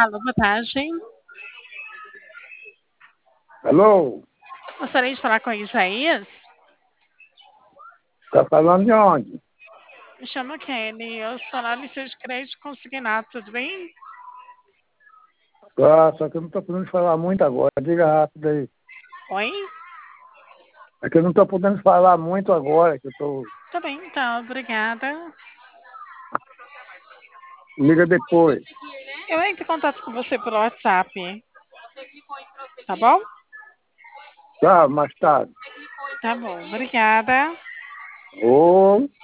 Alô, boa tarde. Alô? Gostaria de falar com o Isaías. Tá falando de onde? Me chamo Kelly. Eu sou analista de crédito consignado, tudo bem? Só que eu não tô podendo falar muito agora. Diga rápido aí. Oi? É que eu não tô podendo falar muito agora, que eu tô. Tá bem, então, obrigada. Liga depois. Eu entro em contato com você por WhatsApp. Tá bom? Tá, mais tarde. Tá bom, obrigada. Ô.